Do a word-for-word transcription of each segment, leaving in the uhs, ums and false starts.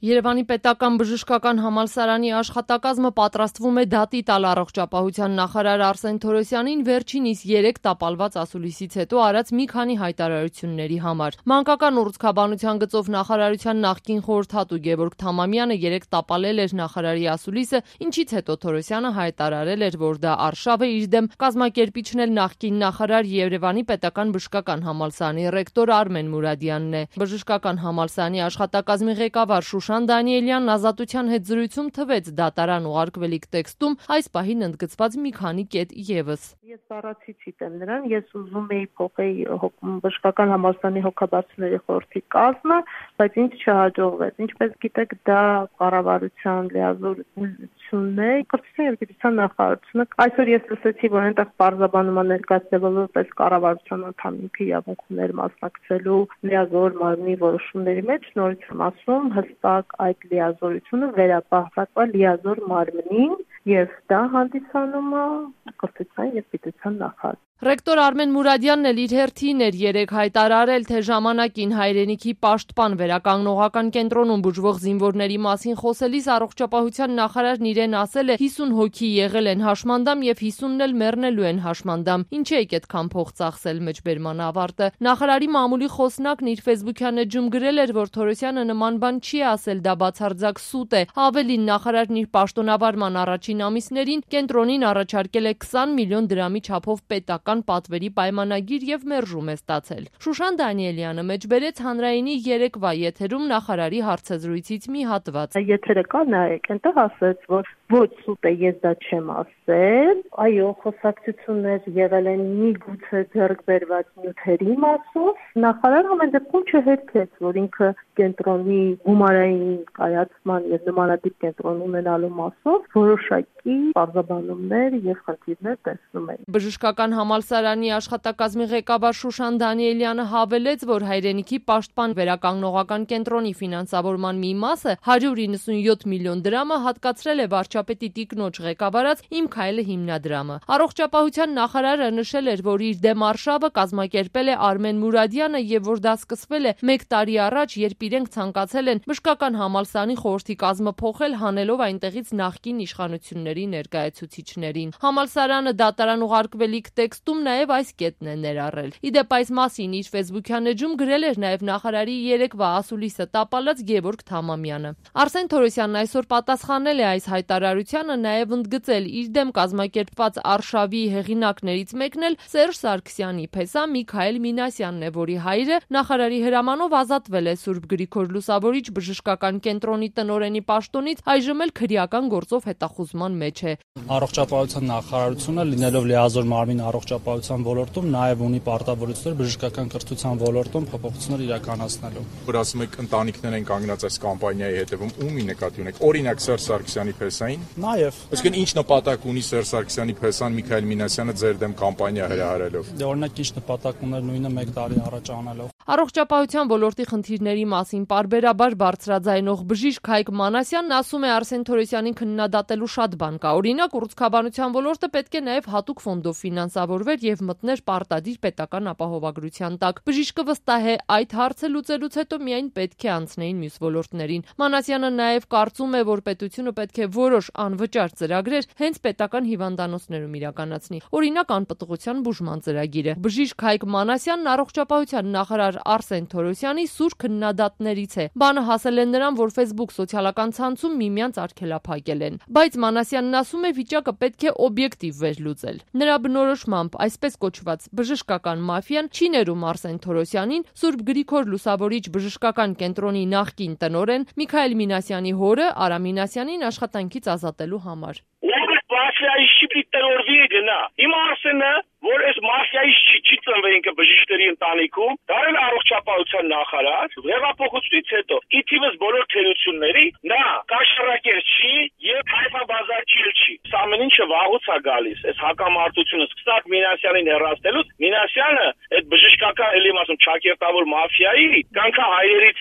Երևանի պետական բժշկական համալսարանի աշխատակազմը պատրաստվում է դատի տալ առողջապահության նախարար Արսեն Թորոսյանին վերջինիս երեք տապալված ասուլիսից հետո արած մի քանի հայտարարությունների համար։ Մանկական ուռուցքաբանության գծով նախարարության նախկին խորհրդատու Գևորգ Թամամյանը երեք տապալել էր նախարարի ասուլիսը, ինչից հետո Թորոսյանը հայտարարել էր, որ դա արշավ է իր դեմ, կազմակերպիչն էլ նախկին նախարար Երևանի պետական բժշկական համալսարանի ռեկտոր Արմեն Մուրադյանն է։ Բժշկական համալսարանի աշխատակազմի ղեկավար Շուշան Դանիելյանն Ազատության հետ զրույցում թվեց դատարան ուղարկվելիք տեքստում այս պահին ընդգծված մի քանի կետ եւս։ Ես բառացի չիտեմ նրան, ես ուզում էի փոխել բժշկական համալսարանի հոգաբարձուների խորհրդի կազմը, բայց ինձ չհաջողվեց։ Ինչպես գիտեք, դա կառավարության լիազորությունն է, կրթության և գիտության նախարարությունը։ Այսօր ես լսեցի, որ այնտեղ պարզաբանումը ներկայացնել որպես կառավարության անդամ ինքը իրավունք ուներ մասնակցելու լիազոր մարմնի որոշումների մեջ, նորից եմ ասում, հստակ այդ լիազորությունը վերապահված է լիազոր մարմնին եւ դա հանդիսանում է կրթության եւ գիտության նախարար։ Ռեկտոր Արմեն Մուրադյանն էլ իր հերթին էր երեք հայտարարել, թե ժամանակին հայրենիքի պաշտպան վերականգնողական կենտրոնում բուժվող զինվորների մասին խոսելիս առողջապահության նախարարն իրեն ասել է հիսուն հոգի եղել են հաշմանդամ եւ հիսունն էլ մեռնելու են հաշմանդամ։ Ինչ է այդքան փող ծախսել մեջբերման ավարտը։ Նախարարի մամուլի խոսնակն իր ֆեյսբուքյան էջում գրել էր, որ Թորոսյանը նման բան չի ասել, դա բացարձակ սուտ է։ Ավելին նախարարն իր պաշտոնավարման առաջին ամիսներին կենտրոնին առաջարկել է քսան միլիոն դրամի չափով պետական պատվերի պայմանագիր եւ մերժում է ստացել։ Շուշան Դանիելյանը մեջբերեց հանրայինի երեկվա եթերում նախարարի հարցազրույցից մի հատված։ Եթերը կա, նայեք, այնտեղ ասեց, որ ոչ սուտ է, ես դա չեմ ասել։ Այո, խոսակցություններ եղել են միգուցե ձեռք բերված նյութերի մասով։ Նախարարը ամեն դեպքում չհերքեց, որ ինքը կենտրոնի գումարային կայացման եւ նմանատիպ կենտրոն ունենալու մասով որոշակի պարզաբանումներ եւ խնդիրներ տեսնում է։ Բժշկական համալսարանի աշխատակազմի ղեկավար Շուշան Դանիելյանը հավելեց, որ հայրենիքի պաշտպան վերականգնողական կենտրոնի ֆինանսավորման մի մասը հարյուր իննսունյոթ միլիոն դրամը հատկացրել է վարչապետի տիկնոջ ղեկավարած Իմ քայլը հիմնադրամը։ Առողջապահության նախարարը նշել էր, որ իր դեմ արշավը կազմակերպել է Արմեն Մուրադյանը եւ որ դա սկսվել է մեկ տարի առաջ, երբ իրենք ցանկացել են բժշկական համալսարանի խորհրդի կազմը փոխել, հանելով այնտեղից նախկին իշխանությունների ներկայացուցիչներին։ Համալսարանը դատարան ուղարկվելիք տեքստում նաև այս կետն է ներառել։ Իդեպ այս մասին իր ֆեյսբուքյան էջում գրել էր նաև նախարարի երեկվա ասուլիսը տապալած Գևորգ Թամամյանը։ Արսեն Թորոսյանն այսօր պատասխանել է այս հայտարարությանը, նաև ընդգծել իր դեմ կազմակերպված արշավի հեղինակներից մեկն էլ Սերժ Սարգսյանի փեսա Միքայել Մինասյանն է, որի հայրը նախարարի հրամանով ազատվել է Սուրբ Գրիգոր Լուսավորիչ բժշկական կենտրոնի տնօրենի պաշտոնից, այժմ էլ քրեական գործով հետախուզման մեջ է։ Առողջապահության նախարարությունը լինելով լիազոր մարմին առողջապահության ոլորտում նաև ունի պարտավորություններ բժշկական կրթության ոլորտում փոփոխություններ իրականացնելու։ Որ ասում եք ընտանիքներ են կանգնած այս կամպանիայի հետևում, ումի նկատի ունեք։ Օրինակ Սերժ Սարգսյանի փեսային։ Նաև։ Այսինքն ինչ նպատակ ունի Սերժ Սարգսյանի փեսան Միքայել Մինասյանը ձեր դեմ կամպանիա հրահարելով։ Դե օրինակ ինչ նպատակ ուներ նույնը մեկ տարի առաջ անելով։ Առողջապահության ոլորտի խնդիրների մասին պարբերաբար բարձրաձայնող բժիշկ Հայկ Մանասյանն ասում է Արսեն Թորոսյանին քննադատելու շատ բան կա։ Օրինակ ուռուցքաբանության ոլորտը պետք է նաև հատուկ ֆոնդով ֆինանսավորվեր եւ մտներ պարտադիր պետական ապահովագրության տակ։ Բժիշկը վստահ է, այդ հարցը լուծելուց հետո միայն պետք է անցնեին մյուս ոլորտներին։ Մանասյանը նաև կարծում է, որ պետությունը պետք է որոշ անվճար ծրագրեր հենց պետական հիվանդանոցներում իրականացնի։ Օրինակ անպտղության բուժման ծրագիրը։ Բժիշկ Հայկ Մանասյանն առողջապահության նախարար Արսեն Թորոսյանի սուր քննադատներից է։ Բանը հասել է նրան, որ Facebook սոցիալական ցանցում միմյանց արգելափակել են։ Բայց Մանասյանն ասում է, վիճակը պետք է օբյեկտիվ վերլուծել։ Նրա բնորոշմամբ այսպես կոչված բժշկական մաֆիան չի ներում Արսեն Թորոսյանին Սուրբ Գրիգոր Լուսավորիչ բժշկական կենտրոնի նախկին տնօրեն Միքայել Մինասյանի հորը Արամ Մինասյանին աշխատանքից ազատելու համար։ Մաֆիայի շիպի տնօրվի է գնա։ Իմ Արսենը, որ այս մաֆիայի չի ծնվել ինքը բժիշկների ընտանիքում, դարել առողջապահության նախարար, հեղափոխությունից հետո ի թիվս բոլոր թերությունների նա կաշառակեր չի եւ հայֆաբազարչի չի։ Սա ամեն ինչը վաղուց է գալիս։ Այս հակամարտությունը սկսած Մինասյանին հեռացնելուց, Մինասյանը այդ բժշկական էլի մասում ճակերտավոր մաֆիայի կանքա հայրերից էր։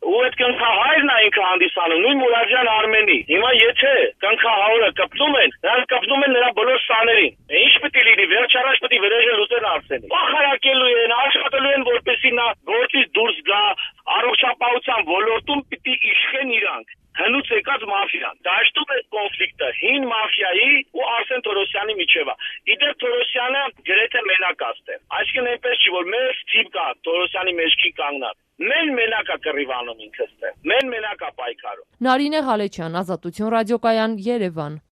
ու այդ կնքահայրն է ինքը հանդիսանում, նույն Մուրադյան Արմենի։ Հիմա եթե կնքահայրը կպտում են, նրանք կպտում են նրա բոլոր սաներին։ Ինչ պետք է լինի, վերջ առաջ պետք է վրեժը լուծեն Արսենի։ Ախարակելու են, աշխատելու են, որպեսզի նա գործից դուրս գա, առողջապահության ոլորտում պիտի իշխեն իրանք։ Հնուց եկած մաֆիան։ Դաշտում է կոնֆլիկտը հին մաֆիայի ու Արսեն Թորոսյանի միջև։ Իդեպ Թորոսյանը գրեթե մենակ է։ Այսինքն այնպես չի, որ մեր թիպ կա Թորոսյանի մեջքի կանգնած։ Մեն մենակ է կռիվանում ինքստեղ։ Մեն մենակ է պայքարում։ Նարինե Ղալեչյան, Ազատություն ռադիոկայան, Երևան։